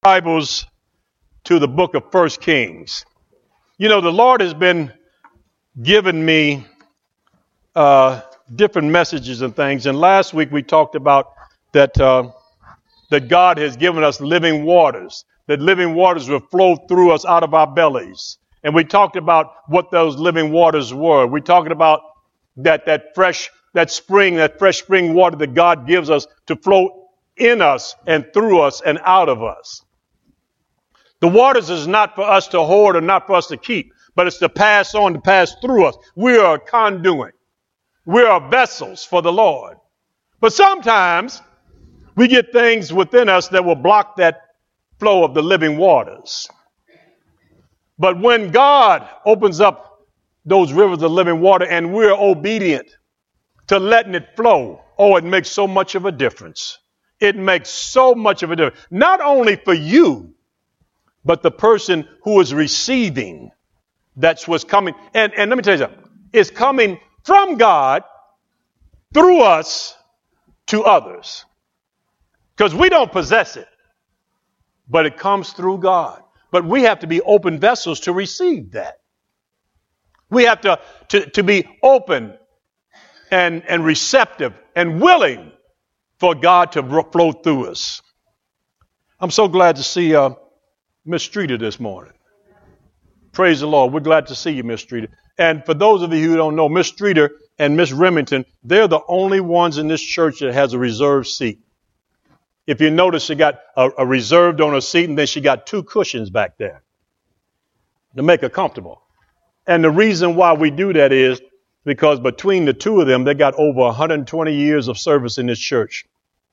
Bibles to the book of 1 Kings. You know, the Lord has been giving me different messages and things. And last week we talked about that God has given us living waters, that living waters will flow through us out of our bellies. And we talked about what those living waters were. We talked about that fresh spring water that God gives us to flow in us and through us and out of us. The waters is not for us to hoard or not for us to keep, but it's to pass on, to pass through us. We are a conduit. We are vessels for the Lord. But sometimes we get things within us that will block that flow of the living waters. But when God opens up those rivers of living water and we're obedient to letting it flow, it makes so much of a difference. It makes so much of a difference. Not only for you, but the person who is receiving. That's what's coming. And let me tell you something. It's coming from God through us to others. Because we don't possess it, but it comes through God. But we have to be open vessels to receive that. We have to be open and receptive and willing for God to flow through us. I'm so glad to see Miss Streeter this morning. Praise the Lord. We're glad to see you, Miss Streeter. And for those of you who don't know, Miss Streeter and Miss Remington, they're the only ones in this church that has a reserved seat. If you notice, she got a reserved on her seat, and then she got two cushions back there to make her comfortable. And the reason why we do that is because between the two of them, they got over 120 years of service in this church.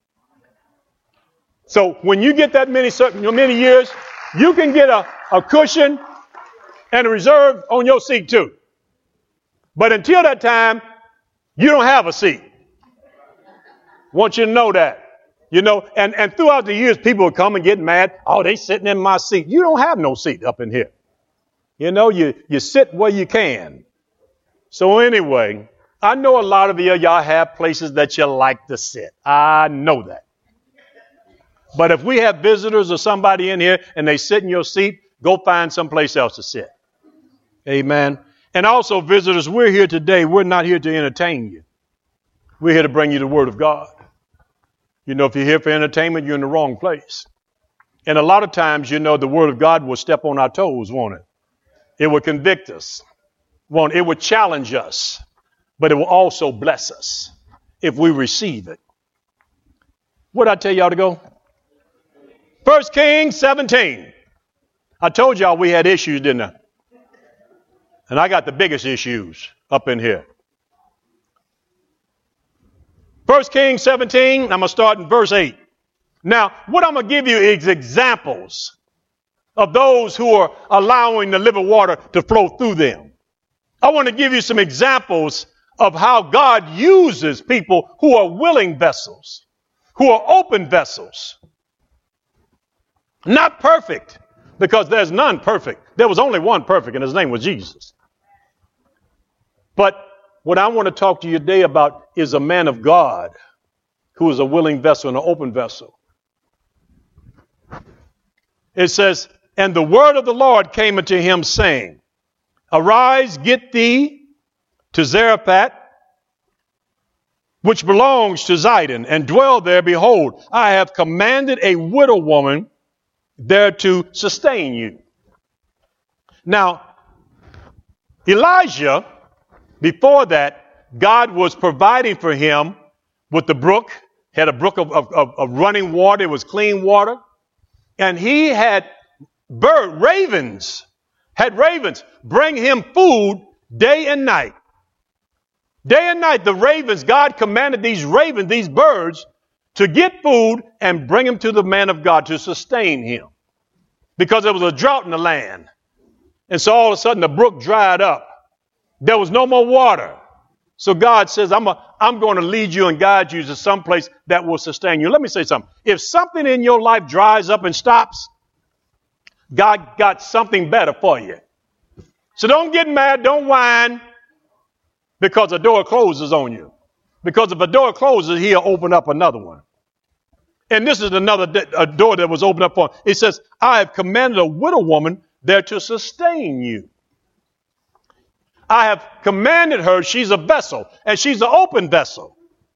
So when you get that many years, you can get a cushion and a reserve on your seat too. But until that time, you don't have a seat. Want you to know that. You know, and throughout the years, people will come and get mad. Oh, they sitting in my seat. You don't have no seat up in here. You know, you sit where you can. So anyway, I know a lot of y'all have places that you like to sit. I know that. But if we have visitors or somebody in here and they sit in your seat, go find someplace else to sit. Amen. And also, visitors, we're here today. We're not here to entertain you. We're here to bring you the Word of God. You know, if you're here for entertainment, you're in the wrong place. And a lot of times, you know, the Word of God will step on our toes, won't it? It will convict us. Won't it? It will challenge us. But it will also bless us if we receive it. What did I tell y'all to go? 1 Kings 17. I told y'all we had issues, didn't I? And I got the biggest issues up in here. 1 Kings 17, I'm going to start in verse 8. Now, what I'm going to give you is examples of those who are allowing the living water to flow through them. I want to give you some examples of how God uses people who are willing vessels, who are open vessels. Not perfect, because there's none perfect. There was only one perfect, and his name was Jesus. But what I want to talk to you today about is a man of God who is a willing vessel and an open vessel. It says, and the word of the Lord came unto him, saying, arise, get thee to Zarephath, which belongs to Zidon, and dwell there. Behold, I have commanded a widow woman there to sustain you. Now, Elijah, before that, God was providing for him with the brook, had a brook of running water. It was clean water. And he had ravens bring him food day and night. Day and night, the ravens, God commanded these ravens, these birds, to get food and bring him to the man of God to sustain him. Because there was a drought in the land. And so all of a sudden the brook dried up. There was no more water. So God says, I'm going to lead you and guide you to some place that will sustain you. Let me say something. If something in your life dries up and stops, God got something better for you. So don't get mad, don't whine, because a door closes on you. Because if a door closes, he'll open up another one. And this is another a door that was opened up for him. It says, I have commanded a widow woman there to sustain you. I have commanded her, she's a vessel, and she's an open vessel.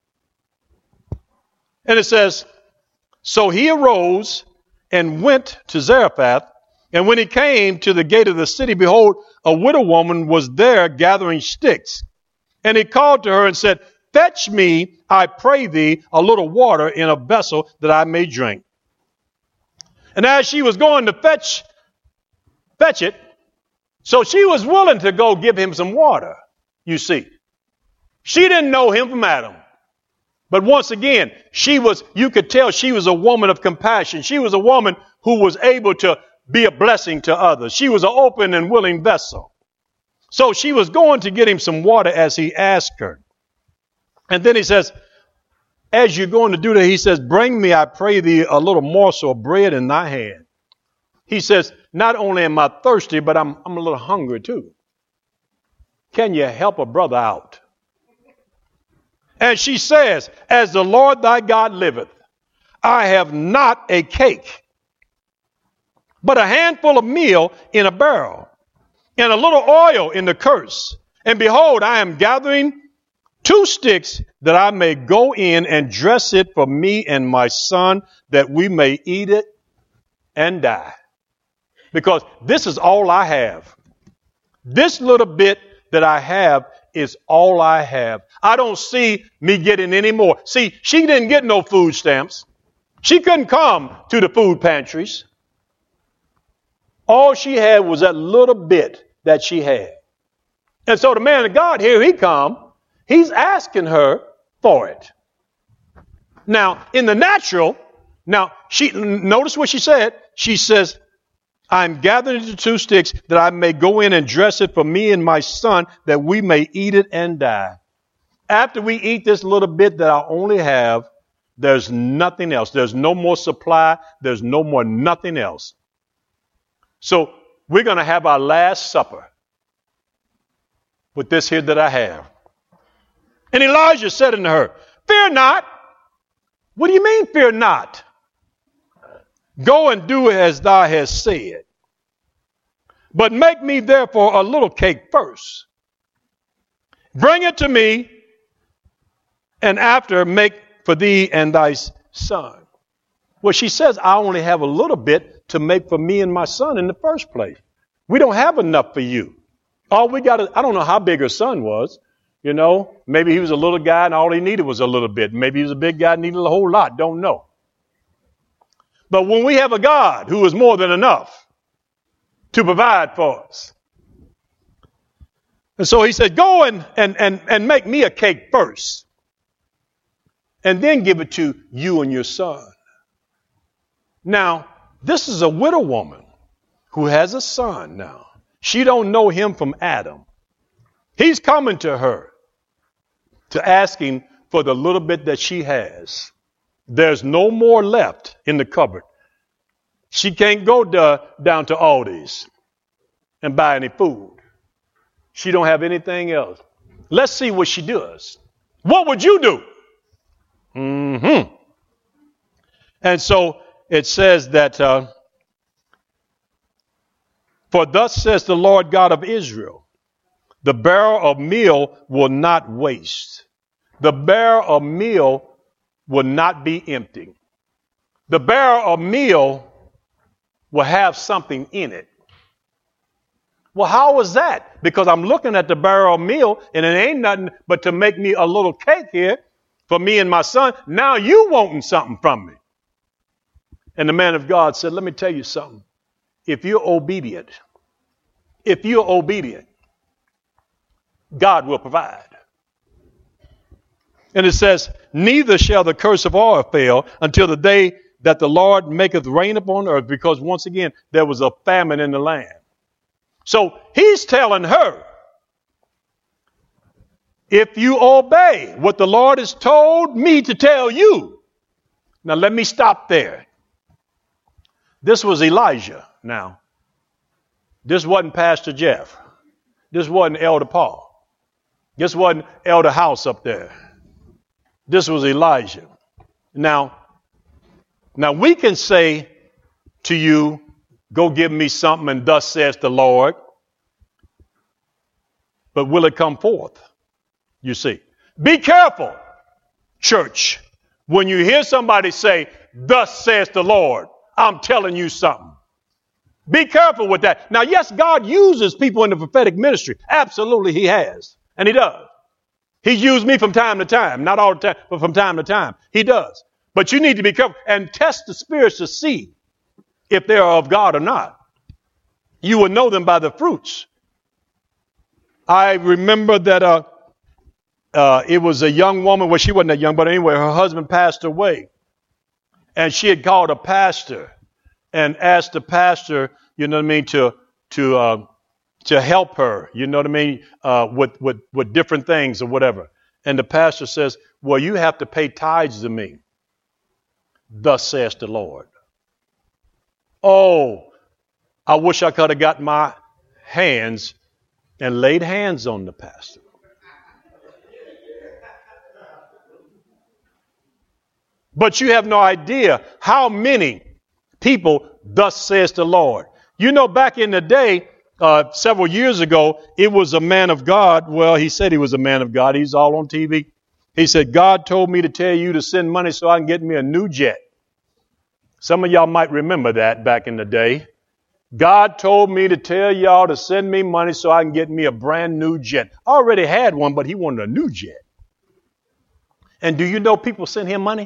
And it says, so he arose and went to Zarephath. And when he came to the gate of the city, behold, a widow woman was there gathering sticks. And he called to her and said, fetch me, I pray thee, a little water in a vessel that I may drink. And as she was going to fetch it, so she was willing to go give him some water, you see. She didn't know him from Adam. But once again, you could tell she was a woman of compassion. She was a woman who was able to be a blessing to others. She was an open and willing vessel. So she was going to get him some water as he asked her. And then he says, as you're going to do that, he says, bring me, I pray thee, a little morsel of bread in thy hand. He says, not only am I thirsty, but I'm a little hungry too. Can you help a brother out? And she says, as the Lord thy God liveth, I have not a cake, but a handful of meal in a barrel, and a little oil in the curse. And behold, I am gathering 2 sticks that I may go in and dress it for me and my son, that we may eat it and die. Because this is all I have. This little bit that I have is all I have. I don't see me getting any more. See, she didn't get no food stamps. She couldn't come to the food pantries. All she had was that little bit that she had. And so the man of God, here he come. He's asking her for it. Now, in the natural, notice what she said. She says, I'm gathering the 2 sticks that I may go in and dress it for me and my son, that we may eat it and die. After we eat this little bit that I only have, there's nothing else. There's no more supply. There's no more nothing else. So we're going to have our last supper with this here that I have. And Elijah said unto her, fear not. What do you mean, fear not? Go and do as thou hast said. But make me therefore a little cake first. Bring it to me, and after make for thee and thy son. Well, she says, I only have a little bit to make for me and my son in the first place. We don't have enough for you. All we got is, I don't know how big her son was. You know, maybe he was a little guy and all he needed was a little bit. Maybe he was a big guy and needed a whole lot. Don't know. But when we have a God who is more than enough to provide for us. And so he said, go and make me a cake first. And then give it to you and your son. Now, this is a widow woman who has a son now. She don't know him from Adam. He's coming to her to ask him for the little bit that she has. There's no more left in the cupboard. She can't go down to Aldi's and buy any food. She don't have anything else. Let's see what she does. What would you do? And so it says that, for thus says the Lord God of Israel, the barrel of meal will not waste. The barrel of meal will not be empty. The barrel of meal will have something in it. Well, how is that? Because I'm looking at the barrel of meal and it ain't nothing but to make me a little cake here for me and my son. Now you wanting something from me. And the man of God said, let me tell you something. If you're obedient, God will provide. And it says, neither shall the curse of oil fail until the day that the Lord maketh rain upon earth, because once again, there was a famine in the land. So he's telling her, if you obey what the Lord has told me to tell you. Now let me stop there. This was Elijah now. This wasn't Pastor Jeff. This wasn't Elder Paul. This wasn't Elder House up there. This was Elijah. Now, Now we can say to you, go give me something and thus says the Lord. But will it come forth? You see. Be careful, church. When you hear somebody say, thus says the Lord, I'm telling you something. Be careful with that. Now, yes, God uses people in the prophetic ministry. Absolutely, he has. And he does. He's used me from time to time. Not all the time, but from time to time. He does. But you need to be careful and test the spirits to see if they are of God or not. You will know them by the fruits. I remember that it was a young woman. Well, she wasn't that young, but anyway, her husband passed away. And she had called a pastor and asked the pastor, you know what I mean, to help her, you know what I mean, with different things or whatever. And the pastor says, well, you have to pay tithes to me. Thus says the Lord. Oh, I wish I could have got my hands and laid hands on the pastor. But you have no idea how many people, thus says the Lord. You know, back in the day, several years ago, it was a man of God. Well, he said he was a man of God. He's all on TV. He said, God told me to tell you to send money so I can get me a new jet. Some of y'all might remember that back in the day. God told me to tell y'all to send me money so I can get me a brand new jet. I already had one, but he wanted a new jet. And do you know people sent him money?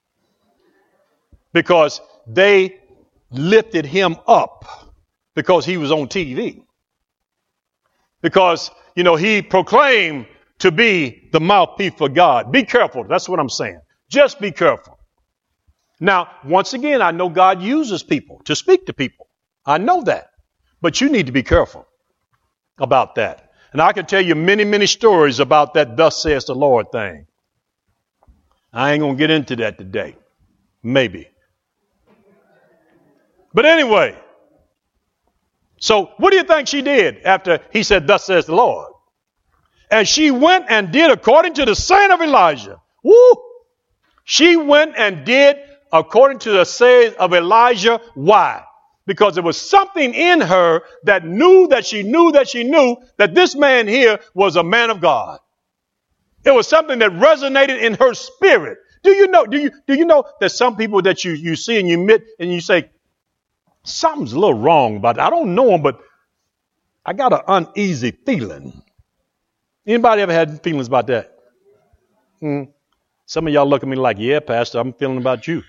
Because they lifted him up because he was on TV. Because, you know, he proclaimed to be the mouthpiece for God. Be careful. That's what I'm saying. Just be careful. Now, once again, I know God uses people to speak to people. I know that. But you need to be careful about that. And I can tell you many, many stories about that thus says the Lord thing. I ain't going to get into that today. Maybe. But anyway, so what do you think she did after he said, thus says the Lord? And she went and did according to the saying of Elijah. Woo! She went and did according to the saying of Elijah. Why? Because there was something in her that knew that she knew that she knew that this man here was a man of God. It was something that resonated in her spirit. Do you know that some people that you see and you meet and you say, something's a little wrong about it. I don't know him, but I got an uneasy feeling. Anybody ever had feelings about that? Some of y'all look at me like, yeah, Pastor, I'm feeling about you.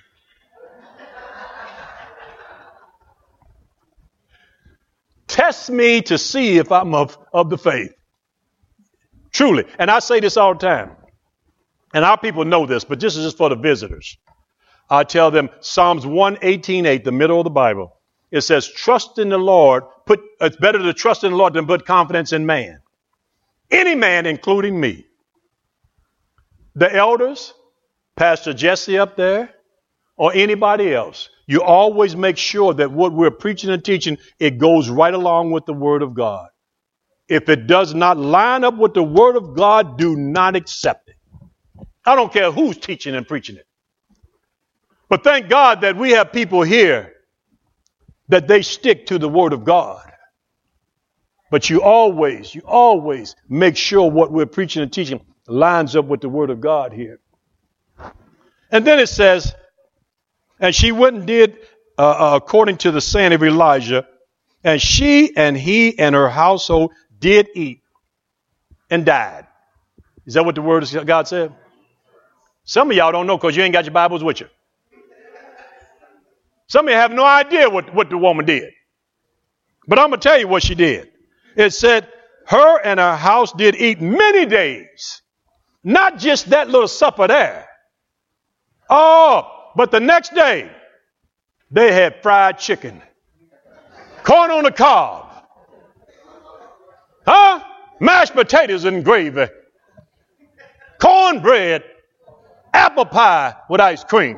Test me to see if I'm of the faith. Truly. And I say this all the time. And our people know this, but this is just for the visitors. I tell them Psalms 118:8, the middle of the Bible. It says, trust in the Lord. It's better to trust in the Lord than put confidence in man. Any man, including me. The elders, Pastor Jesse up there, or anybody else. You always make sure that what we're preaching and teaching, it goes right along with the Word of God. If it does not line up with the Word of God, do not accept it. I don't care who's teaching and preaching it. But thank God that we have people here that they stick to the Word of God. But you always make sure what we're preaching and teaching lines up with the Word of God here. And then it says, and she went and did according to the saying of Elijah, and she and he and her household did eat and died. Is that what the Word of God said? Some of y'all don't know because you ain't got your Bibles with you. Some of you have no idea what the woman did. But I'm going to tell you what she did. It said, her and her house did eat many days. Not just that little supper there. Oh, but the next day, they had fried chicken. Corn on the cob. Huh? Mashed potatoes and gravy. Cornbread. Apple pie with ice cream.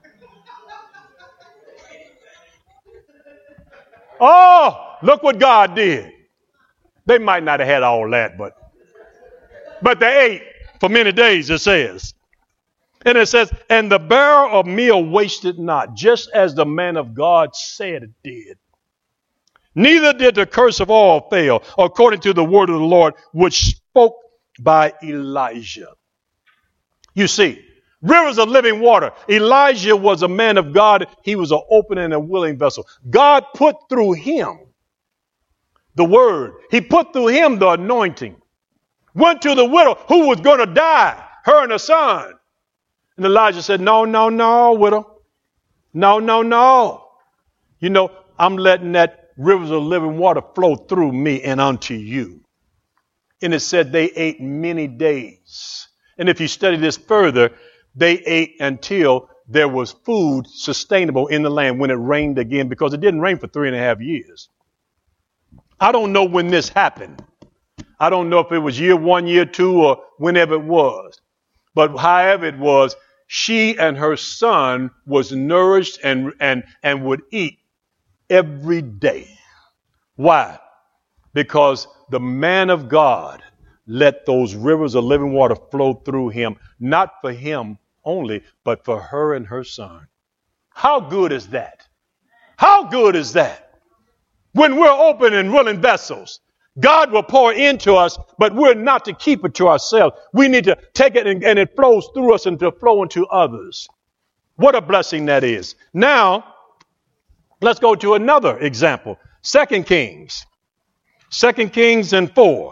Oh, look what God did. They might not have had all that, but they ate for many days, it says. And it says, and the barrel of meal wasted not, just as the man of God said it did. Neither did the curse of oil fail, according to the word of the Lord, which spoke by Elijah. You see, rivers of living water. Elijah was a man of God. He was an open and a willing vessel. God put through him the word. He put through him the anointing. Went to the widow who was going to die, her and her son. And Elijah said, no, widow. No. You know, I'm letting that rivers of living water flow through me and unto you. And it said they ate many days. And if you study this further, they ate until there was food sustainable in the land when it rained again, because it didn't rain for 3.5 years. I don't know when this happened. I don't know if it was year 1, year 2, or whenever it was. But however it was, she and her son was nourished and would eat every day. Why? Because the man of God let those rivers of living water flow through him, not for him only, but for her and her son. How good is that? How good is that? When we're open and willing vessels, God will pour into us, but we're not to keep it to ourselves. We need to take it and it flows through us and to flow into others. What a blessing that is. Now, let's go to another example. 2 Kings. 2 Kings and 4.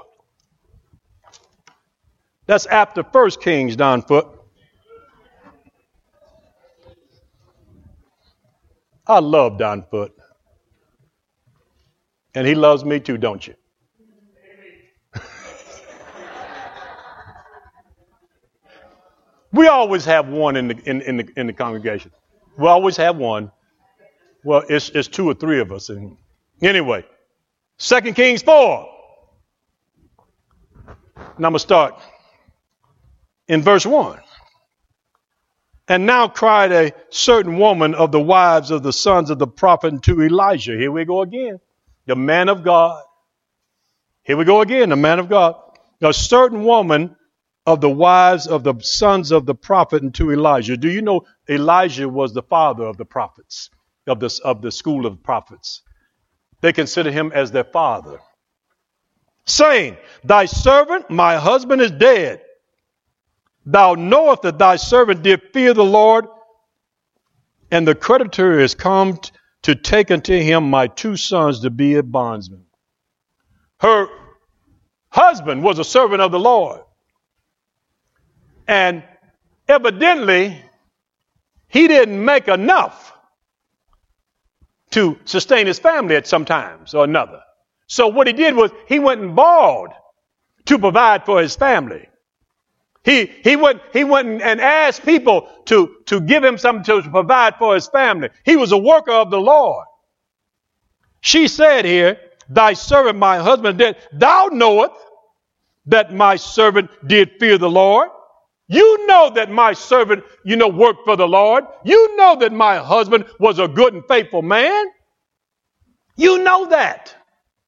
That's after 1 Kings, Don Foot. I love Don Foot. And he loves me too, don't you? We always have one in the congregation. We always have one. Well, it's 2 or 3 of us. Anyway, 2 Kings 4. And I'm going to start in verse 1. And now cried a certain woman of the wives of the sons of the prophet unto Elijah. Here we go again. The man of God. Here we go again, the man of God. A certain woman of the wives of the sons of the prophet unto Elijah. Do you know Elijah was the father of the prophets, of the school of prophets? They consider him as their father. Saying, thy servant, my husband, is dead. Thou knowest that thy servant did fear the Lord, and the creditor is come to take unto him my 2 sons to be a bondsman. Her husband was a servant of the Lord. And evidently, he didn't make enough to sustain his family at some times or another. So what he did was he went and borrowed to provide for his family. He went and asked people to give him something to provide for his family. He was a worker of the Lord. She said here, thy servant, my husband, did. Thou knowest that my servant did fear the Lord. You know that my servant, worked for the Lord. You know that my husband was a good and faithful man. You know that.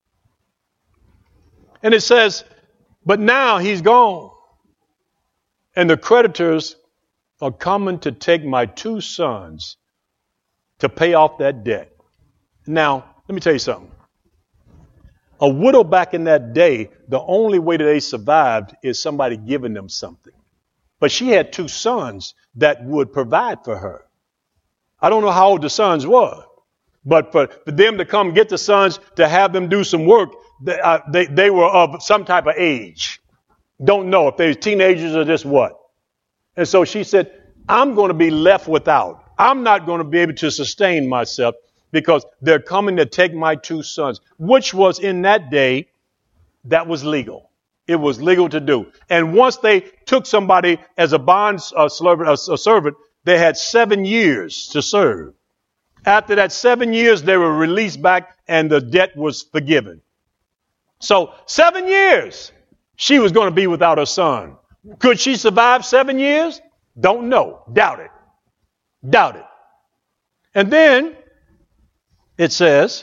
And it says, but now he's gone. And the creditors are coming to take my 2 sons to pay off that debt. Now, let me tell you something. A widow back in that day, the only way that they survived is somebody giving them something. But she had 2 sons that would provide for her. I don't know how old the sons were, but for them to come get the sons to have them do some work, they were of some type of age. Don't know if they're teenagers or just what. And so she said, I'm going to be left without. I'm not going to be able to sustain myself because they're coming to take my 2 sons, which was in that day, that was legal. It was legal to do. And once they took somebody as a servant, they had 7 years to serve. After that 7 years, they were released back and the debt was forgiven. So 7 years, she was going to be without her son. Could she survive 7 years? Don't know. Doubt it. Doubt it. And then it says,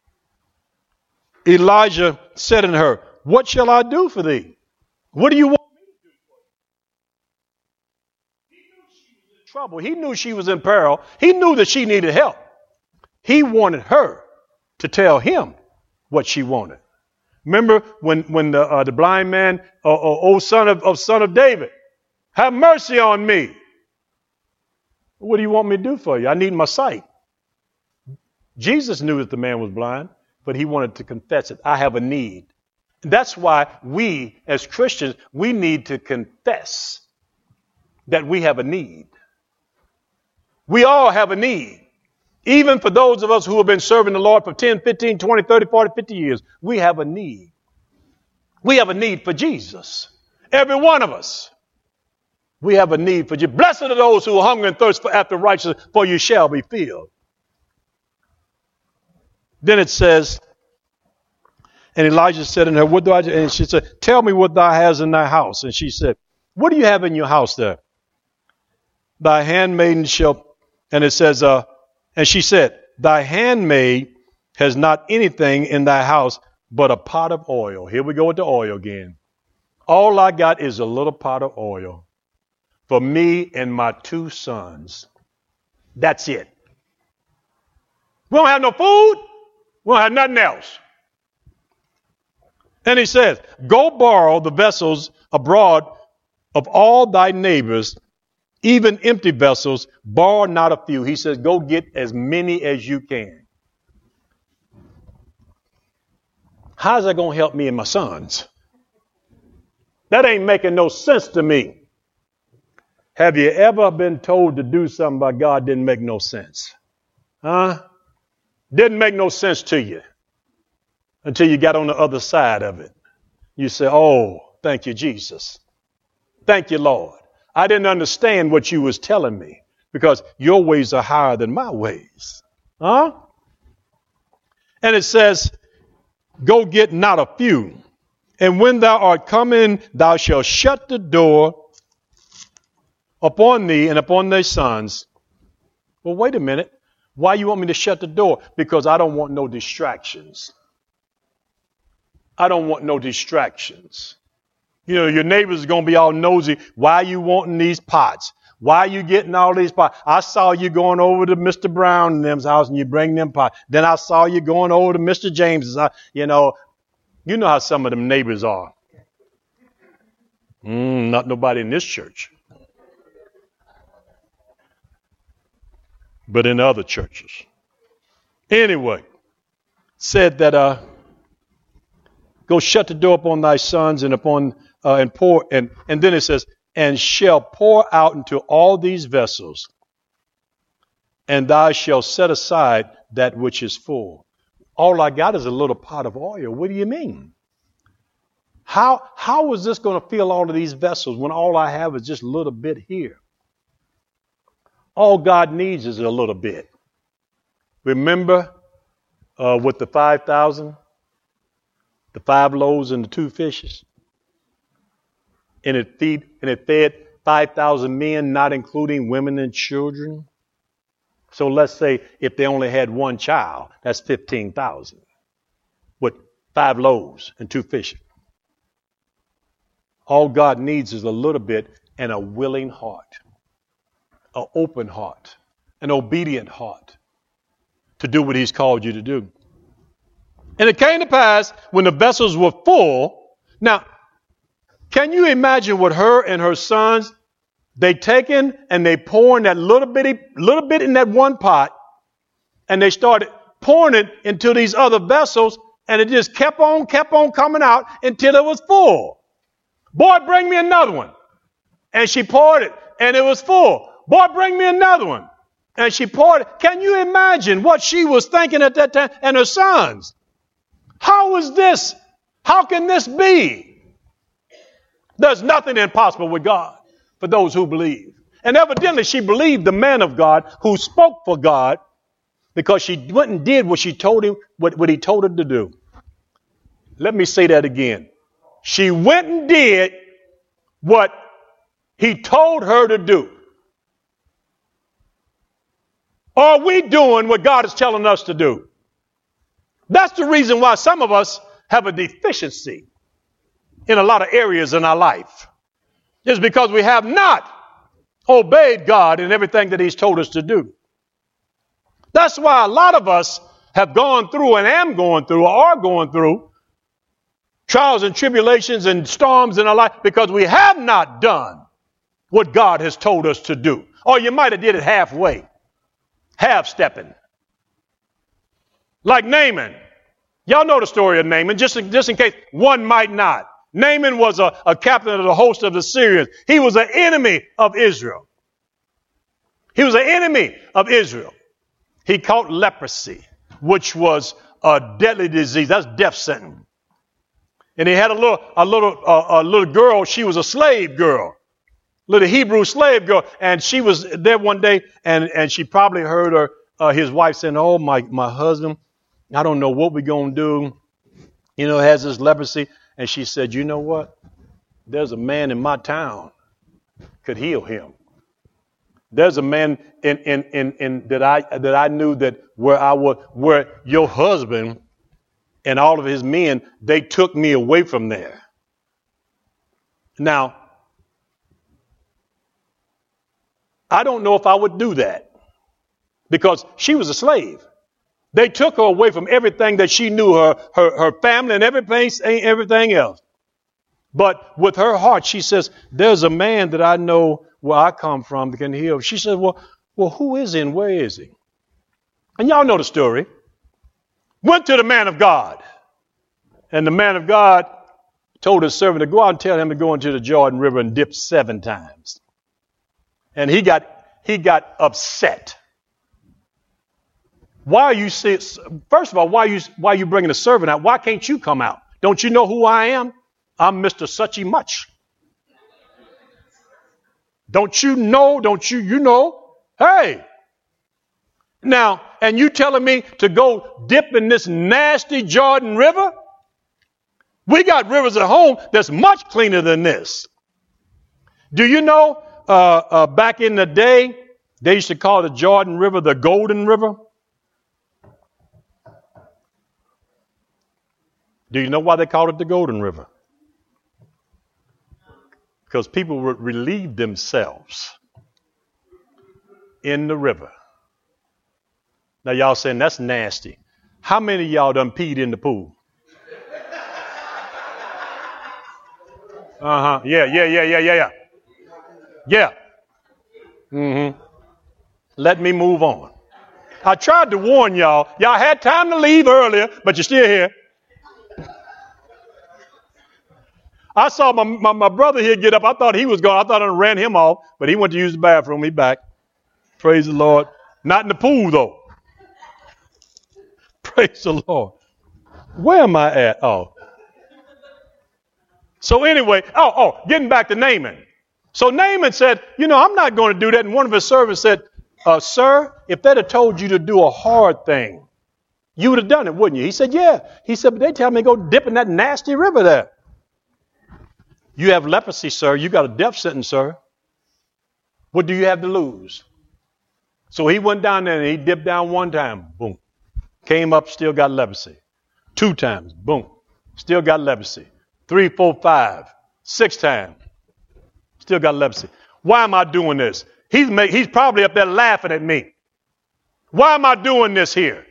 Elijah said unto her, what shall I do for thee? What do you want me to do for you? He knew she trouble. He knew she was in peril. He knew that she needed help. He wanted her to tell him what she wanted. Remember when the blind man, son of David, have mercy on me. What do you want me to do for you? I need my sight. Jesus knew that the man was blind, but he wanted to confess it. I have a need. That's why we, as Christians, we need to confess that we have a need. We all have a need. Even for those of us who have been serving the Lord for 10, 15, 20, 30, 40, 50 years, we have a need. We have a need for Jesus. Every one of us. We have a need for Jesus. Blessed are those who hunger and thirst after righteousness, for you shall be filled. Then it says, and Elijah said unto her, what do I do? And she said, tell me what thou hast in thy house. And she said, what do you have in your house there? Thy handmaiden shall, and it says, and she said, thy handmaid has not anything in thy house but a pot of oil. Here we go with the oil again. All I got is a little pot of oil for me and my 2 sons. That's it. We don't have no food. We don't have nothing else. And he says, go borrow the vessels abroad of all thy neighbors, even empty vessels, borrow not a few. He says, go get as many as you can. How's that going to help me and my sons? That ain't making no sense to me. Have you ever been told to do something by God didn't make no sense? Huh? Didn't make no sense to you until you got on the other side of it. You say, oh, thank you, Jesus. Thank you, Lord. I didn't understand what you was telling me because your ways are higher than my ways. Huh? And it says, go get not a few. And when thou art come in, thou shalt shut the door upon thee and upon thy sons. Well, wait a minute. Why you want me to shut the door? Because I don't want no distractions. I don't want no distractions. You know, your neighbors are going to be all nosy. Why are you wanting these pots? Why are you getting all these pots? I saw you going over to Mr. Brown and them's house and you bring them pots. Then I saw you going over to Mr. James's house. You know how some of them neighbors are. Not nobody in this church. But in other churches. Anyway, said that go shut the door upon thy sons and upon and pour and then it says, and shall pour out into all these vessels, and thou shalt set aside that which is full. All I got is a little pot of oil. What do you mean? How is this going to fill all of these vessels when all I have is just a little bit here? All God needs is a little bit. Remember with the 5,000, the 5 loaves and the 2 fishes? And it fed 5,000 men, not including women and children. So let's say if they only had 1 child, that's 15,000 with 5 loaves and 2 fishes. All God needs is a little bit and a willing heart, an open heart, an obedient heart to do what he's called you to do. And it came to pass when the vessels were full. Now, can you imagine what her and her sons, they taken and they pouring that little bit in that one pot, and they started pouring it into these other vessels, and it just kept on coming out until it was full. Boy, bring me another one. And she poured it, and it was full. Boy, bring me another one. And she poured it. Can you imagine what she was thinking at that time? And her sons. How is this? How can this be? There's nothing impossible with God for those who believe. And evidently she believed the man of God who spoke for God because she went and did what she told him, what he told her to do. Let me say that again. She went and did what he told her to do. Are we doing what God is telling us to do? That's the reason why some of us have a deficiency in a lot of areas in our life. It's because we have not obeyed God in everything that he's told us to do. That's why a lot of us have gone through and am going through or are going through trials and tribulations and storms in our life because we have not done what God has told us to do. Or you might have did it halfway, half-stepping. Like Naaman. Y'all know the story of Naaman, just in case one might not. Naaman was a captain of the host of the Syrians. He was an enemy of Israel. He was an enemy of Israel. He caught leprosy, which was a deadly disease. That's death sentence. And he had a little girl. She was a slave girl, little Hebrew slave girl, and she was there one day, and she probably heard his wife saying, "Oh, my husband, I don't know what we're gonna do. Has this leprosy." And she said, "You know what? There's a man in my town could heal him. There's a man in that I knew that where your husband and all of his men, they took me away from there." Now, I don't know if I would do that because she was a slave. They took her away from everything that she knew, her family and everything else. But with her heart, she says, "There's a man that I know where I come from that can heal." She said, well, who is he and where is he? And y'all know the story. Went to the man of God. And the man of God told his servant to go out and tell him to go into the Jordan River and dip 7 times. And he got upset. First of all, why are you bringing the servant out? Why can't you come out? Don't you know who I am? I'm Mr. Suchy Much. Don't you know? You know? Hey. Now, and you telling me to go dip in this nasty Jordan River? We got rivers at home that's much cleaner than this. Do you know, back in the day, they used to call the Jordan River the Golden River? Do you know why they called it the Golden River? Because people would relieve themselves in the river. Now y'all saying that's nasty. How many of y'all done peed in the pool? Uh-huh. Yeah. Yeah. Mm-hmm. Let me move on. I tried to warn y'all. Y'all had time to leave earlier, but you're still here. I saw my brother here get up. I thought he was gone. I thought I ran him off, but he went to use the bathroom. He back. Praise the Lord. Not in the pool, though. Praise the Lord. Where am I at? Oh. So anyway, getting back to Naaman. So Naaman said, I'm not going to do that. And one of his servants said, "Sir, if they'd have told you to do a hard thing, you would have done it, wouldn't you?" He said, "Yeah." He said, "But they tell me to go dip in that nasty river there." "You have leprosy, sir. You got a death sentence, sir. What do you have to lose?" So he went down there and he dipped down 1 time. Boom. Came up, still got leprosy. 2 times. Boom. Still got leprosy. 3, 4, 5, 6 times. Still got leprosy. Why am I doing this? He's probably up there laughing at me. Why am I doing this here?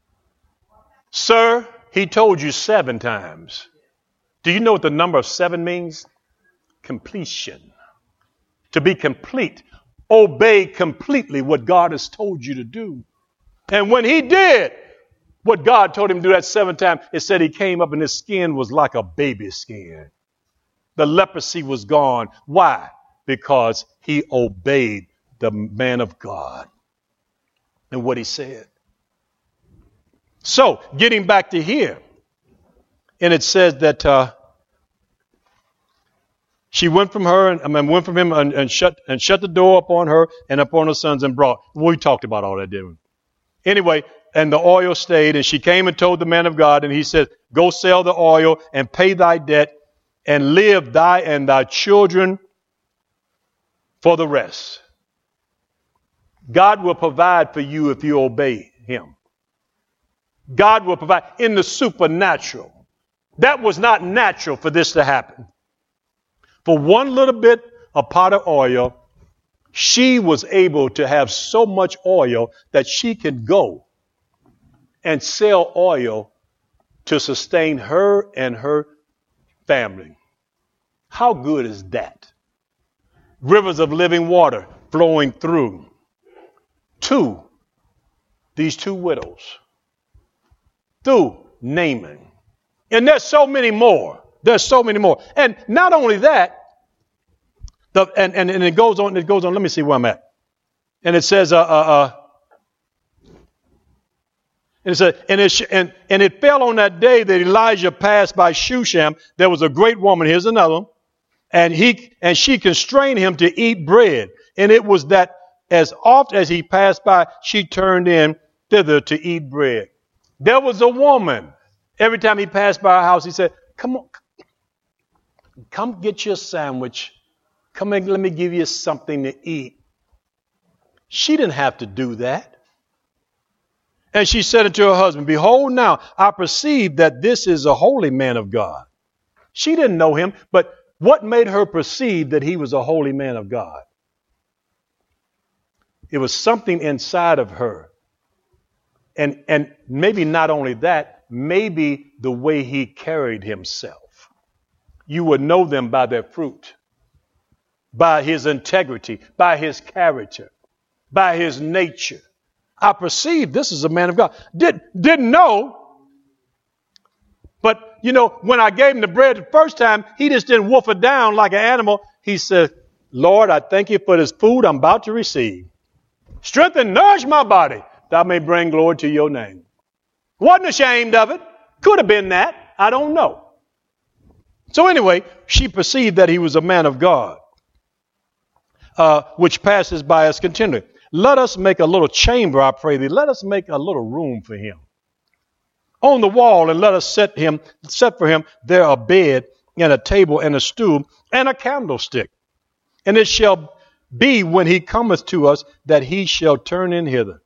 Sir, he told you 7 times. Do you know what the number of 7 means? Completion. To be complete. Obey completely what God has told you to do. And when he did what God told him to do that 7 times, it said he came up and his skin was like a baby's skin. The leprosy was gone. Why? Because he obeyed the man of God and what he said. So, getting back to here, and it says that she went from him and shut the door upon her and upon her sons and brought. We talked about all that, didn't we? Anyway, and the oil stayed, and she came and told the man of God, and he said, "Go sell the oil and pay thy debt, and live thy and thy children for the rest." God will provide for you if you obey him. God will provide in the supernatural. That was not natural for this to happen. For one little bit, a pot of oil, she was able to have so much oil that she could go and sell oil to sustain her and her family. How good is that? Rivers of living water flowing through these two widows, through Naaman. And there's so many more. There's so many more. And not only that, and it goes on. Let me see where I'm at. And it says, and it fell on that day that Elijah passed by Shushan. There was a great woman. Here's another one. And she constrained him to eat bread. And it was that as oft as he passed by, she turned in thither to eat bread. There was a woman. Every time he passed by her house, he said, come on, come get your sandwich. Come and let me give you something to eat. She didn't have to do that. And she said unto her husband, behold, now I perceive that this is a holy man of God. She didn't know him, but what made her perceive that he was a holy man of God? It was something inside of her. And maybe not only that, maybe the way he carried himself. You would know them by their fruit, by his integrity, by his character, by his nature. I perceive this is a man of God. Didn't know, but when I gave him the bread the first time, he just didn't wolf it down like an animal. He said, Lord, I thank you for this food I'm about to receive. Strengthen, nourish my body, that I may bring glory to your name. Wasn't ashamed of it. Could have been that. I don't know. So anyway, she perceived that he was a man of God, which passes by us continually. Let us make a little chamber, I pray thee. Let us make a little room for him on the wall, and let us set for him there a bed and a table and a stool and a candlestick. And it shall be when he cometh to us that he shall turn in hither.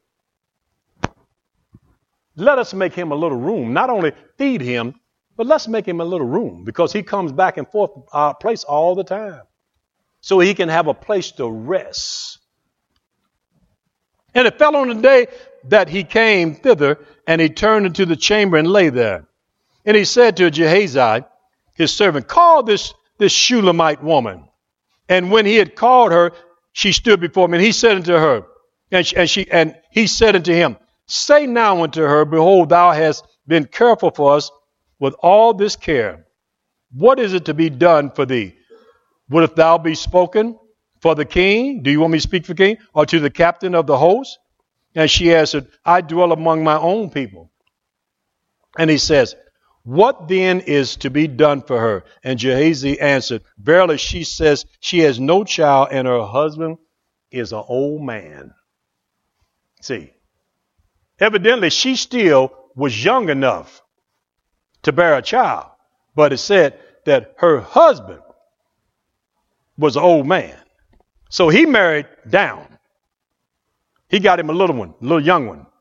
Let us make him a little room. Not only feed him, but let's make him a little room, because he comes back and forth our place all the time. So he can have a place to rest. And it fell on the day that he came thither, and he turned into the chamber and lay there. And he said to Gehazi, his servant, call this Shulamite woman. And when he had called her, she stood before him. And he said unto her, and he said unto him, say now unto her, behold, thou hast been careful for us with all this care. What is it to be done for thee? Wouldst thou be spoken for the king? Do you want me to speak for the king? Or to the captain of the host? And she answered, I dwell among my own people. And he says, what then is to be done for her? And Gehazi answered, verily, she says she has no child, and her husband is an old man. See, evidently she still was young enough to bear a child. But it said that her husband was an old man. So he married down. He got him a little one, a little young one.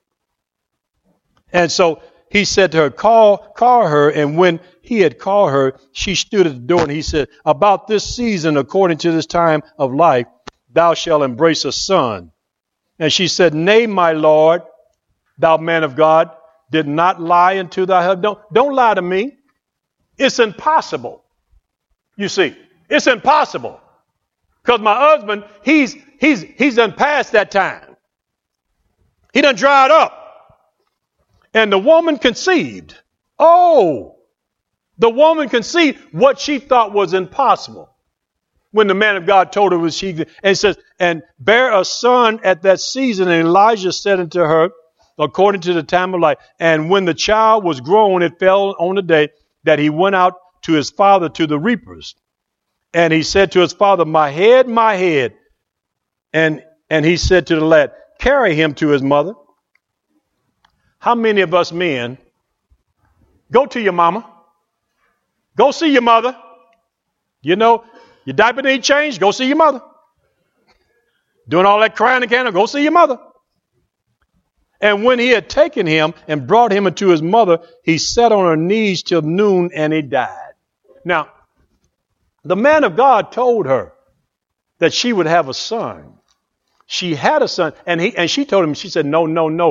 And so he said to her, call her. And when he had called her, she stood at the door, and he said, about this season, according to this time of life, thou shalt embrace a son. And she said, nay, my Lord, thou man of God, did not lie unto thy husband. Don't lie to me. It's impossible. You see, it's impossible. Because my husband, he's done past that time. He done dried up. And the woman conceived. Oh, the woman conceived what she thought was impossible. When the man of God told her was she, and it says, and bare a son at that season. And Elijah said unto her, according to the time of life. And when the child was grown, it fell on the day that he went out to his father to the reapers. And he said to his father, my head, my head. And he said to the lad, carry him to his mother. How many of us men go to your mama? Go see your mother. You know, your diaper need changed, go see your mother. Doing all that crying and candy, go see your mother. And when he had taken him and brought him into his mother, he sat on her knees till noon, and he died. Now, the man of God told her, that she would have a son. She had a son, and she told him, she said, no,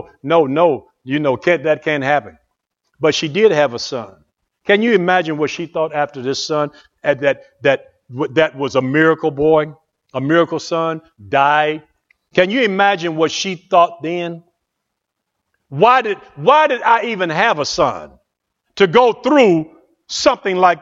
that can't happen. But she did have a son. Can you imagine what she thought after this son, that was a miracle boy, a miracle son, died? Can you imagine what she thought then? Why did I even have a son to go through something like?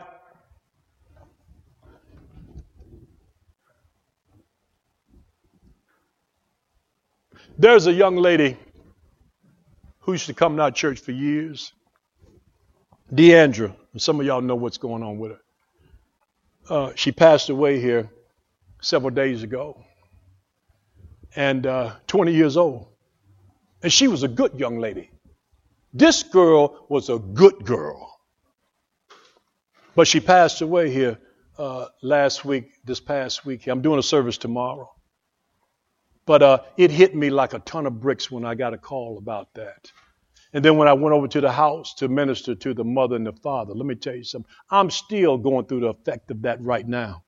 There's a young lady who used to come to our church for years, Deandra. Some of y'all know what's going on with her. She passed away here several days ago, and 20 years old. And she was a good young lady. This girl was a good girl. But she passed away here this past week. I'm doing a service tomorrow. But it hit me like a ton of bricks when I got a call about that. And then when I went over to the house to minister to the mother and the father, let me tell you something. I'm still going through the effect of that right now.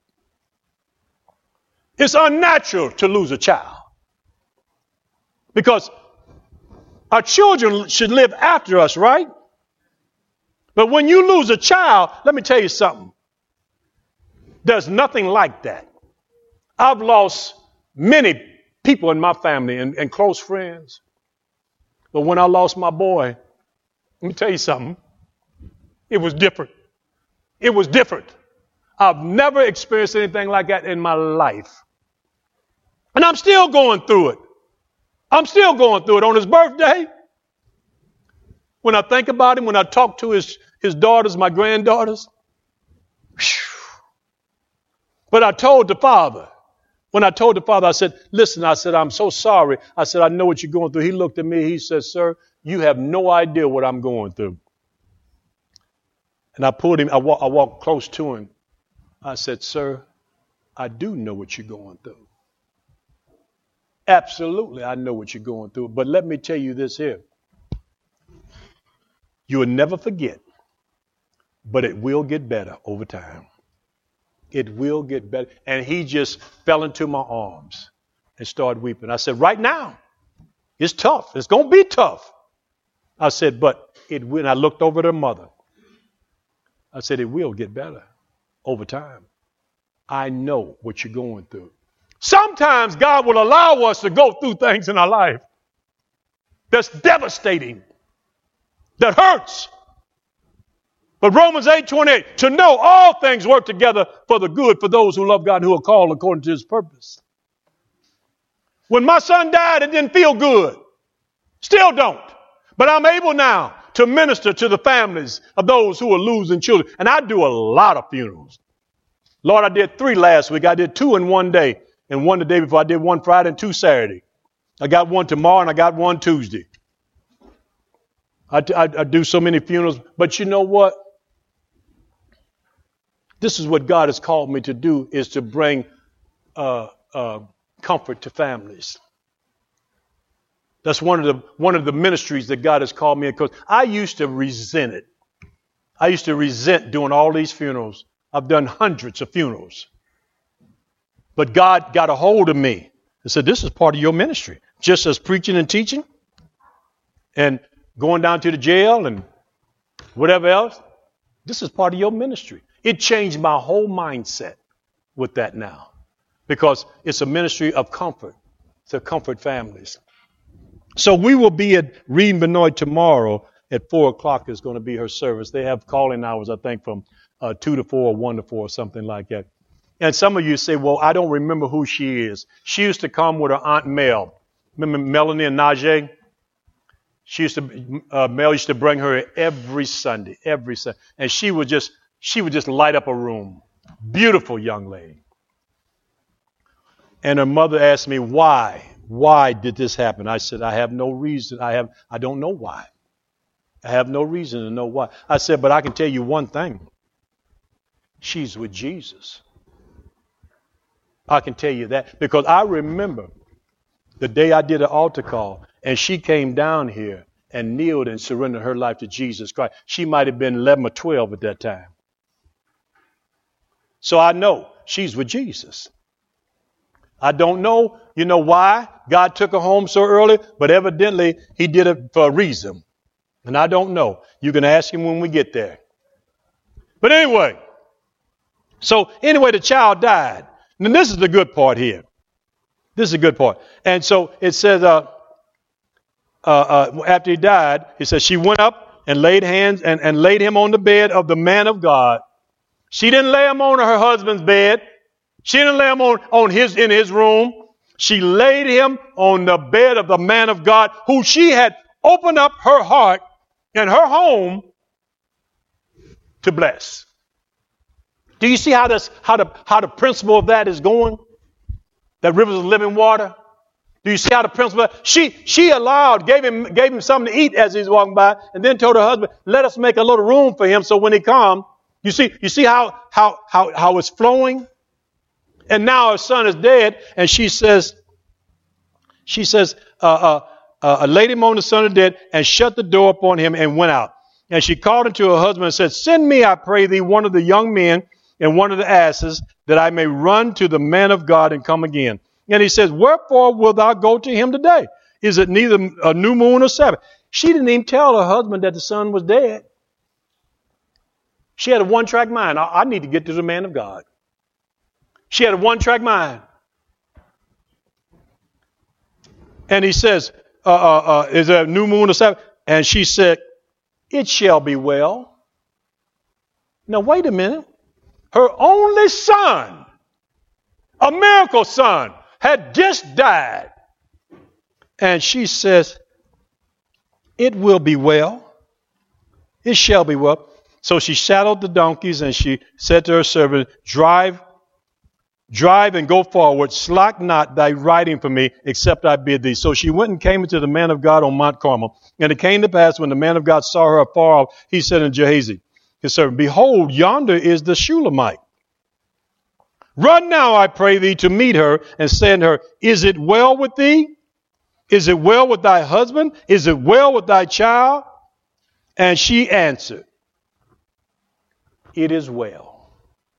It's unnatural to lose a child. Because our children should live after us, right? But when you lose a child, let me tell you something. There's nothing like that. I've lost many people in my family and close friends. But when I lost my boy, let me tell you something. It was different. It was different. I've never experienced anything like that in my life. And I'm still going through it. I'm still going through it. On his birthday, when I think about him, when I talk to his daughters, my granddaughters. But I told the father, I said, listen, I'm so sorry. I said, I know what you're going through. He looked at me. He said, sir, you have no idea what I'm going through. And I pulled him. I walked close to him. I said, sir, I do know what you're going through. Absolutely, I know what you're going through. But let me tell you this here. You will never forget, but it will get better over time. It will get better. And he just fell into my arms and started weeping. I said, right now, it's tough. It's going to be tough. I said, but it will. And I looked over at her mother. I said, it will get better over time. I know what you're going through. Sometimes God will allow us to go through things in our life that's devastating, that hurts. But Romans 8:28, to know all things work together for the good for those who love God and who are called according to his purpose. When my son died, it didn't feel good. Still don't. But I'm able now to minister to the families of those who are losing children. And I do a lot of funerals. Lord, I did 3 last week. I did 2 in one day. And 1 the day before. I did 1 Friday and 2 Saturday. I got 1 tomorrow and I got 1 Tuesday. I do so many funerals. But you know what? This is what God has called me to do, is to bring comfort to families. That's one of the ministries that God has called me in. Because I used to resent it. I used to resent doing all these funerals. I've done hundreds of funerals. But God got a hold of me and said, this is part of your ministry. Just as preaching and teaching and going down to the jail and whatever else. This is part of your ministry. It changed my whole mindset with that now. Because it's a ministry of comfort. To comfort families. So we will be at Reed Benoit tomorrow at 4 o'clock is going to be her service. They have calling hours, I think, from 2 to 4 or 1 to 4 or something like that. And some of you say, well, I don't remember who she is. She used to come with her Aunt Mel. Remember Melanie and Najee? Mel used to bring her every Sunday. And she would just light up a room. Beautiful young lady. And her mother asked me, why? Why did this happen? I said, I have no reason. I don't know why. I have no reason to know why. I said, but I can tell you one thing. She's with Jesus. I can tell you that because I remember the day I did an altar call and she came down here and kneeled and surrendered her life to Jesus Christ. She might have been 11 or 12 at that time. So I know she's with Jesus. I don't know, why God took her home so early, but evidently he did it for a reason. And I don't know. You can ask him when we get there. But anyway, the child died. And this is the good part here. This is the good part. And so it says, after he died, it says she went up and laid hands and laid him on the bed of the man of God. She didn't lay him on her husband's bed. She didn't lay him in his room. She laid him on the bed of the man of God, who she had opened up her heart and her home to bless. Do you see how the principle of that is going? That rivers of living water. Do you see how the principle? She gave him something to eat as he's walking by, and then told her husband, "Let us make a little room for him, so when he comes." You see how it's flowing. And now her son is dead, and she says, laid him on the son of dead, and shut the door upon him, and went out. And she called unto her husband and said, "Send me, I pray thee, one of the young men and one of the asses, that I may run to the man of God and come again." And he says, "Wherefore wilt thou go to him today? Is it neither a new moon or Sabbath?" She didn't even tell her husband that the son was dead. She had a one-track mind. I need to get to the man of God. She had a one-track mind. And he says, "Is there a new moon or Sabbath?" And she said, "It shall be well." Now, wait a minute. Her only son, a miracle son, had just died. And she says, "It will be well. It shall be well." So she saddled the donkeys, and she said to her servant, Drive and go forward. Slack not thy riding for me, except I bid thee." So she went and came into the man of God on Mount Carmel. And it came to pass, when the man of God saw her afar off, he said unto Gehazi, his servant, "Behold, yonder is the Shulamite. Run now, I pray thee, to meet her, and say unto her, Is it well with thee? Is it well with thy husband? Is it well with thy child?" And she answered, "It is well."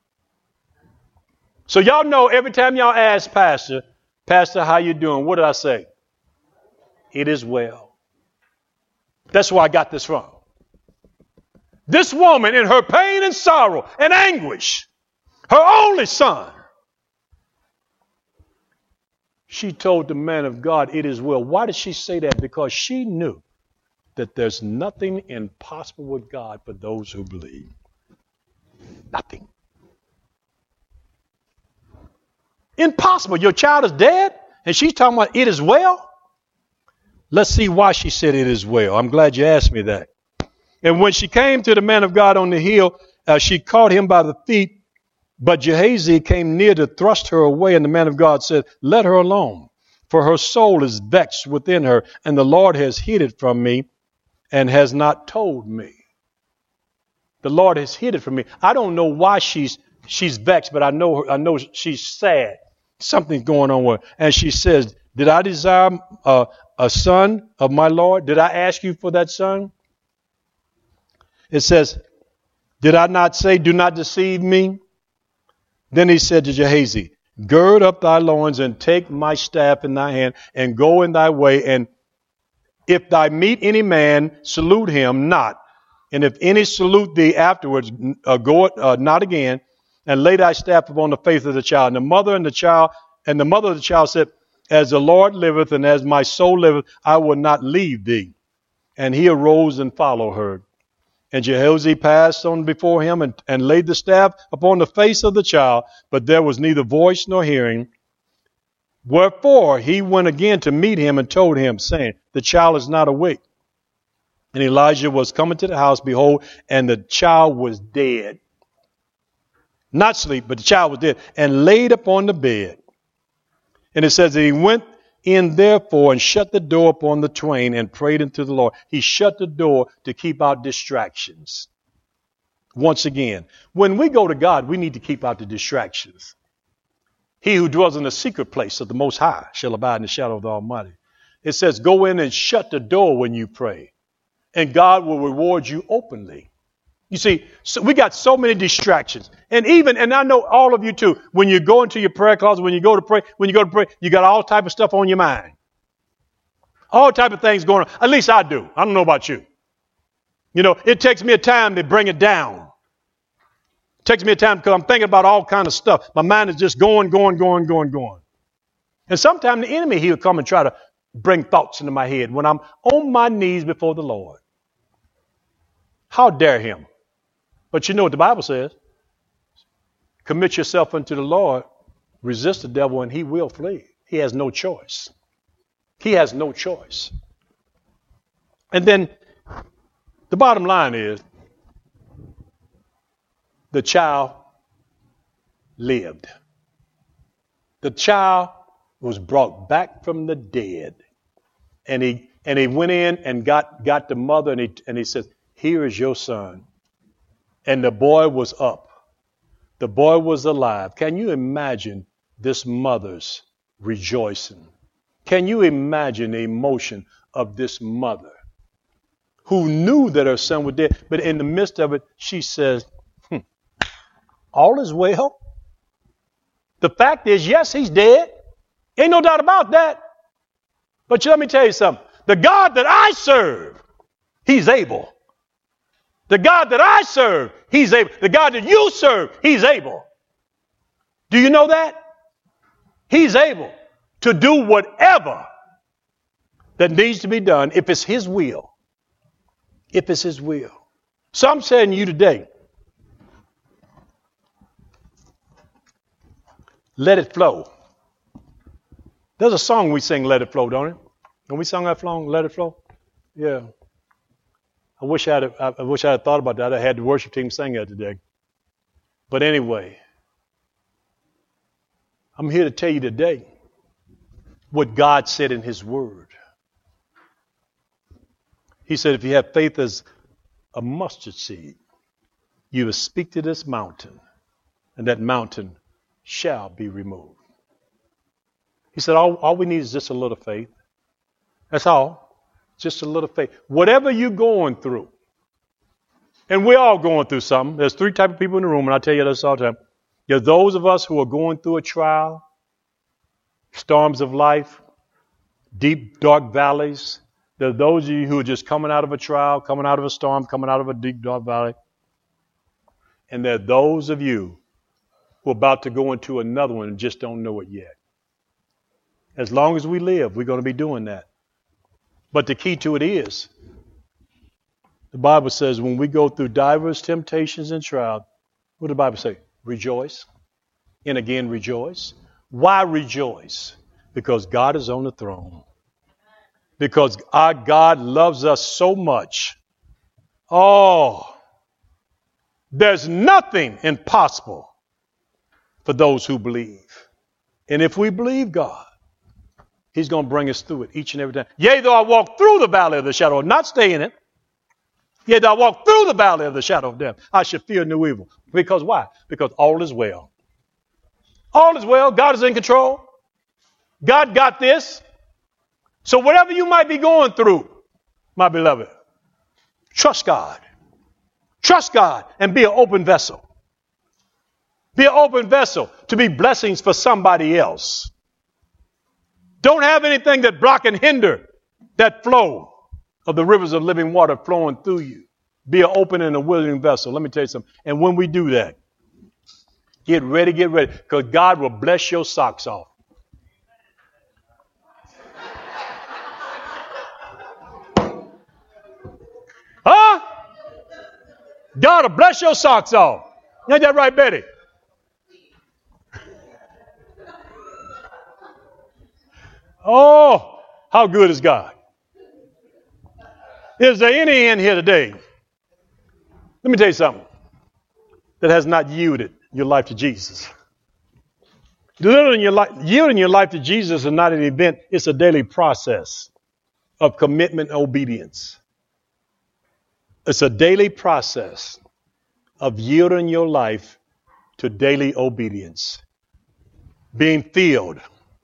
So y'all know, every time y'all ask Pastor, "How you doing?" What did I say? It is well. That's where I got this from. This woman, in her pain and sorrow and anguish, her only son, she told the man of God, "It is well." Why did she say that? Because she knew that there's nothing impossible with God for those who believe. Nothing. Impossible. Your child is dead, and she's talking about "it is well." Let's see why she said "it is well." I'm glad you asked me that. And when she came to the man of God on the hill, she caught him by the feet, but Gehazi came near to thrust her away, and the man of God said, "Let her alone, for her soul is vexed within her, and the Lord has hid it from me and has not told me." The Lord has hid it from me. I don't know why she's vexed, but I know she's sad. Something's going on with her. And she says, "Did I desire a son of my Lord? Did I ask you for that son?" It says, "Did I not say, do not deceive me?" Then he said to Gehazi, "Gird up thy loins and take my staff in thy hand and go in thy way. And if thou meet any man, salute him not. And if any salute thee afterwards, go not again, and lay thy staff upon the face of the child." And the mother of the child said, "As the Lord liveth and as my soul liveth, I will not leave thee." And he arose and followed her. And Gehazi passed on before him and laid the staff upon the face of the child, but there was neither voice nor hearing. Wherefore he went again to meet him and told him, saying, "The child is not awake." And Elijah was coming to the house, behold, and the child was dead. Not asleep, but the child was dead, and laid upon the bed. And it says that he went in therefore and shut the door upon the twain and prayed unto the Lord. He shut the door to keep out distractions. Once again, when we go to God, we need to keep out the distractions. He who dwells in the secret place of the Most High shall abide in the shadow of the Almighty. It says, go in and shut the door when you pray, and God will reward you openly. You see, so we got so many distractions. And I know all of you too, when you go into your prayer closet, when you go to pray, you got all type of stuff on your mind. All type of things going on. At least I do. I don't know about you. You know, it takes me a time to bring it down. It takes me a time because I'm thinking about all kind of stuff. My mind is just going. And sometimes the enemy, he'll come and try to bring thoughts into my head when I'm on my knees before the Lord. How dare him? But you know what the Bible says. Commit yourself unto the Lord, resist the devil, and he will flee. He has no choice. He has no choice. And then the bottom line is the child lived. The child was brought back from the dead. And he went in and got the mother and he said, here is your son. And the boy was up. The boy was alive. Can you imagine this mother's rejoicing? Can you imagine the emotion of this mother who knew that her son was dead? But in the midst of it, she says, all is well. The fact is, yes, he's dead. Ain't no doubt about that. But let me tell you something. The God that I serve, he's able. The God that I serve, he's able. The God that you serve, he's able. Do you know that? He's able to do whatever that needs to be done if it's his will. If it's his will. So I'm saying to you today, let it flow. There's a song we sing, Let It Flow, don't it? When we sung that song, Let It Flow? Yeah. I wish I had thought about that. I had the worship team sing that today. But anyway, I'm here to tell you today what God said in his word. He said, if you have faith as a mustard seed, you will speak to this mountain, and that mountain shall be removed. He said, all we need is just a little faith. That's all. Just a little faith. Whatever you're going through, and we're all going through something. There's three types of people in the room, and I tell you this all the time. There's those of us who are going through a trial, storms of life, deep, dark valleys. There are those of you who are just coming out of a trial, coming out of a storm, coming out of a deep, dark valley. And there are those of you who are about to go into another one and just don't know it yet. As long as we live, we're going to be doing that. But the key to it is, the Bible says when we go through diverse temptations and trials, what does the Bible say? Rejoice. And again, rejoice. Why rejoice? Because God is on the throne. Because our God loves us so much. Oh, there's nothing impossible for those who believe. And if we believe God, he's going to bring us through it each and every time. Yea, though I walk through the valley of the shadow, not stay in it. Yea, though I walk through the valley of the shadow of death, I shall fear no evil. Because why? Because all is well. All is well. God is in control. God got this. So whatever you might be going through, my beloved, trust God. Trust God and be an open vessel. Be an open vessel to be blessings for somebody else. Don't have anything that block and hinder that flow of the rivers of living water flowing through you. Be an open and a willing vessel. Let me tell you something. And when we do that, get ready, because God will bless your socks off. Huh? God will bless your socks off. Ain't that right, Betty? Oh, how good is God? Is there any in here today? Let me tell you something that has not yielded your life to Jesus. Yielding your life to Jesus is not an event. It's a daily process of commitment and obedience. It's a daily process of yielding your life to daily obedience. Being filled,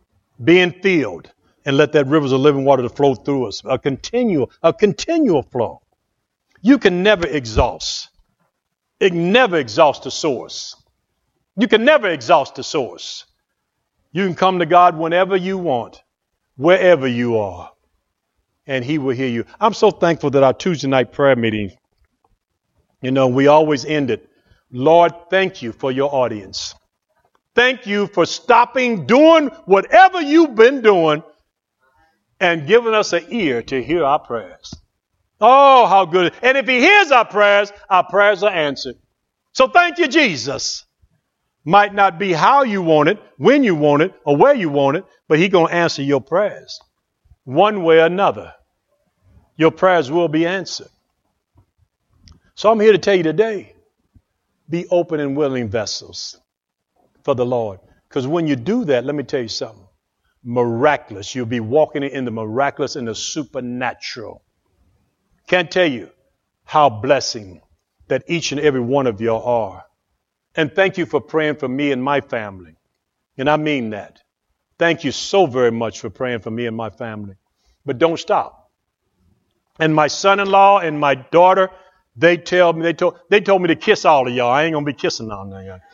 and let that rivers of living water to flow through us. A continual flow. You can never exhaust It can never exhaust the source. You can never exhaust the source. You can come to God whenever you want, wherever you are, and he will hear you. I'm so thankful that our Tuesday night prayer meeting, we always end it. Lord, thank you for your audience. Thank you for stopping doing whatever you've been doing and giving us an ear to hear our prayers. Oh, how good. And if he hears our prayers are answered. So thank you, Jesus. Might not be how you want it, when you want it, or where you want it, but he's going to answer your prayers. One way or another, your prayers will be answered. So I'm here to tell you today, be open and willing vessels for the Lord. Because when you do that, let me tell you something. Miraculous. You'll be walking in the miraculous and the supernatural. Can't tell you how blessing that each and every one of you are. And thank you for praying for me and my family. And I mean that. Thank you so very much for praying for me and my family. But don't stop. And my son-in-law and my daughter, they told me to kiss all of y'all. I ain't gonna be kissing all of y'all.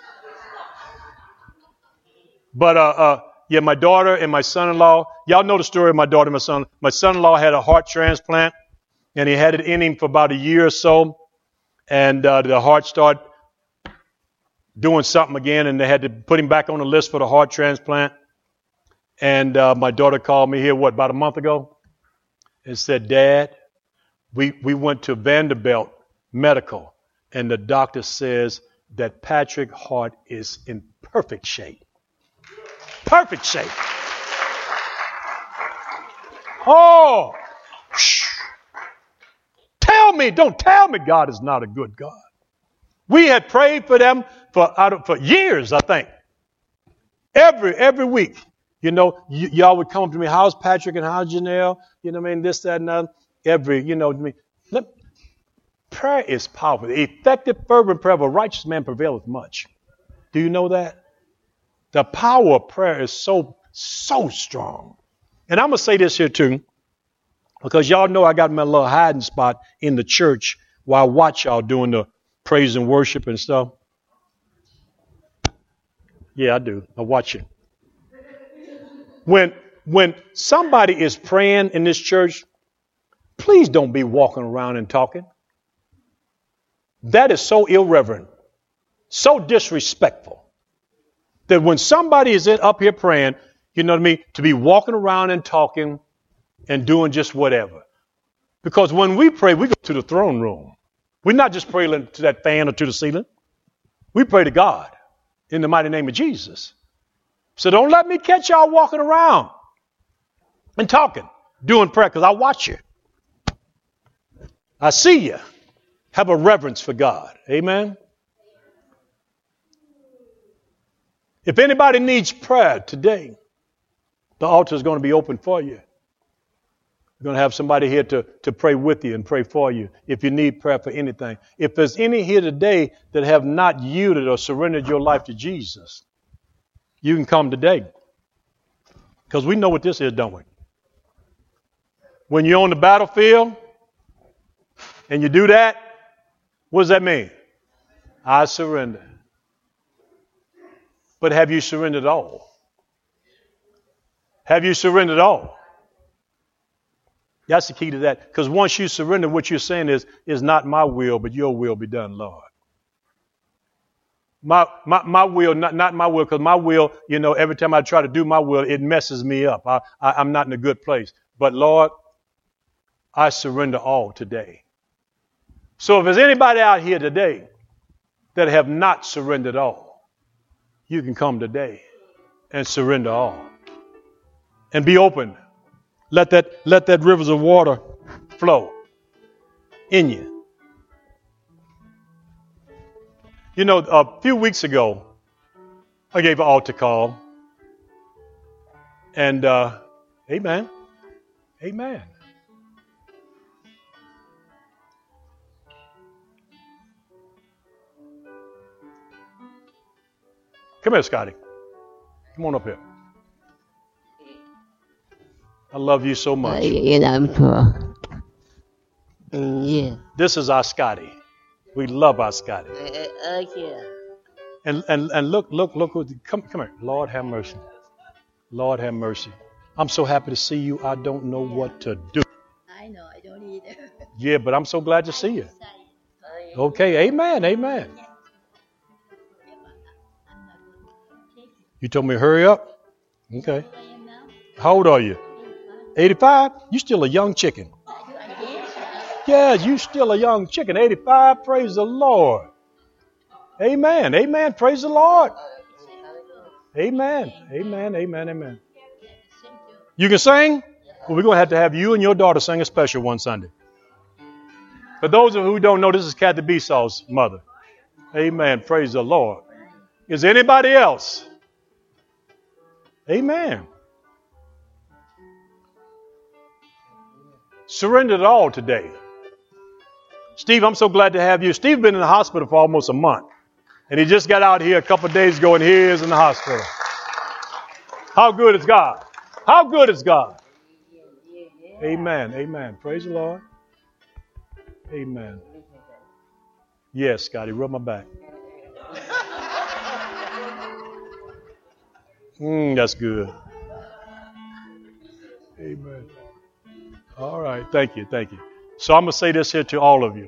But my daughter and my son-in-law, y'all know the story of my daughter and my son. My son-in-law had a heart transplant, and he had it in him for about a year or so, and the heart started doing something again, and they had to put him back on the list for the heart transplant. And my daughter called me here, about a month ago, and said, Dad, we went to Vanderbilt Medical, and the doctor says that Patrick's heart is in perfect shape. Perfect shape. Oh, don't tell me God is not a good God. We had prayed for them for years, I think. Every week, y'all would come up to me, how's Patrick and how's Janelle? This, that, and that. Prayer is powerful. The effective, fervent prayer of a righteous man prevaileth much. Do you know that? The power of prayer is so strong. And I'm going to say this here too, because y'all know I got my little hiding spot in the church while I watch y'all doing the praise and worship and stuff. Yeah, I do. I watch it. When somebody is praying in this church, please don't be walking around and talking. That is so irreverent, so disrespectful, that when somebody is up here praying, to be walking around and talking and doing just whatever. Because when we pray, we go to the throne room. We're not just praying to that fan or to the ceiling. We pray to God in the mighty name of Jesus. So don't let me catch y'all walking around and talking, doing prayer, because I watch you. I see you. Have a reverence for God. Amen. If anybody needs prayer today, the altar is going to be open for you. We're going to have somebody here to pray with you and pray for you if you need prayer for anything. If there's any here today that have not yielded or surrendered your life to Jesus, you can come today. Because we know what this is, don't we? When you're on the battlefield and you do that, what does that mean? I surrender. But have you surrendered all? Have you surrendered all? That's the key to that. Because once you surrender, what you're saying is not my will, but your will be done, Lord. My will, not my will, because my will, every time I try to do my will, it messes me up. I'm not in a good place. But Lord, I surrender all today. So if there's anybody out here today that have not surrendered all, you can come today and surrender all. And be open. Let that rivers of water flow in you. A few weeks ago, I gave an altar call. And, amen. Amen. Come here, Scotty. Come on up here. I love you so much. Yeah. This is our Scotty. We love our Scotty. Yeah. And look, come here. Lord have mercy. Lord have mercy. I'm so happy to see you. I don't know what to do. I know, I don't either. Yeah, but I'm so glad to see you. Okay, amen, amen. You told me to hurry up? Okay. How old are you? 85? You still a young chicken. Yeah, you still a young chicken. 85, praise the Lord. Amen, amen, praise the Lord. Amen, amen, amen, amen. You can sing? Well, we're going to have you and your daughter sing a special one Sunday. For those of you who don't know, this is Kathy Besaw's mother. Amen, praise the Lord. Is there anybody else? Amen. Surrender it all today. Steve, I'm so glad to have you. Steve's been in the hospital for almost a month. And he just got out here a couple of days ago, and here he is in the hospital. How good is God? How good is God? Amen. Amen. Praise the Lord. Amen. Yes, Scotty, rub my back. That's good. Amen. All right. Thank you. Thank you. So I'm going to say this here to all of you.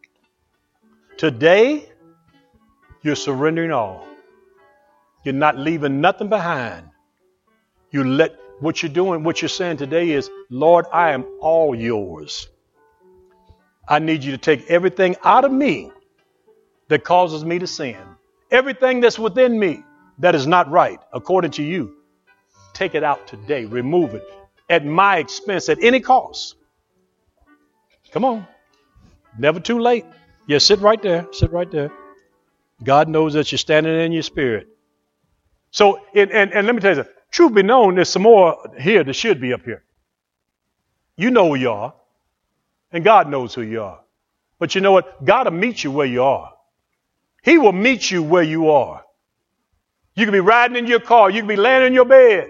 Today, you're surrendering all. You're not leaving nothing behind. You let what you're doing, what you're saying today is, Lord, I am all yours. I need you to take everything out of me that causes me to sin. Everything that's within me that is not right, according to you. Take it out today. Remove it at my expense, at any cost. Come on. Never too late. Yeah, sit right there. Sit right there. God knows that you're standing in your spirit. So, and let me tell you something. Truth be known, there's some more here that should be up here. You know who you are. And God knows who you are. But you know what? God will meet you where you are. He will meet you where you are. You can be riding in your car. You can be laying in your bed.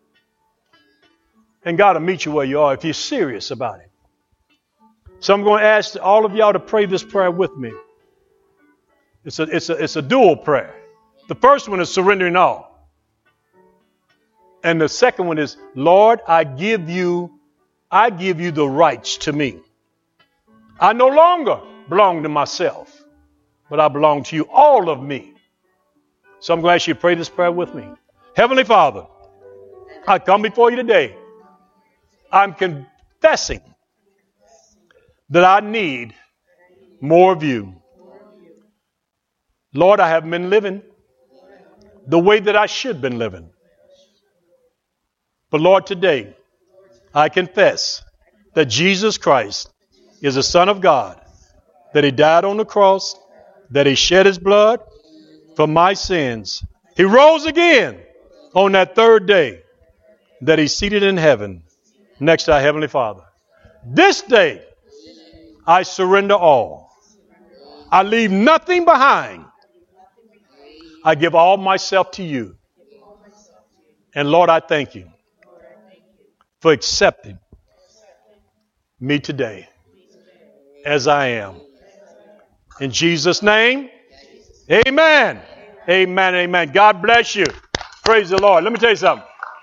And God will meet you where you are if you're serious about it. So I'm going to ask all of y'all to pray this prayer with me. It's a dual prayer. The first one is surrendering all. And the second one is, Lord, I give you the rights to me. I no longer belong to myself, but I belong to you, all of me. So I'm glad you pray this prayer with me. Heavenly Father, I come before you today. I'm confessing that I need more of you. Lord, I haven't been living the way that I should have been living. But Lord, today, I confess that Jesus Christ is the Son of God, that He died on the cross, that He shed His blood for my sins. He rose again on that third day, that He's seated in heaven next to our Heavenly Father. This day, I surrender all. I leave nothing behind. I give all myself to you. And Lord, I thank you for accepting me today as I am. In Jesus' name, amen. Amen, amen. God bless you. Praise the Lord. Let me tell you something.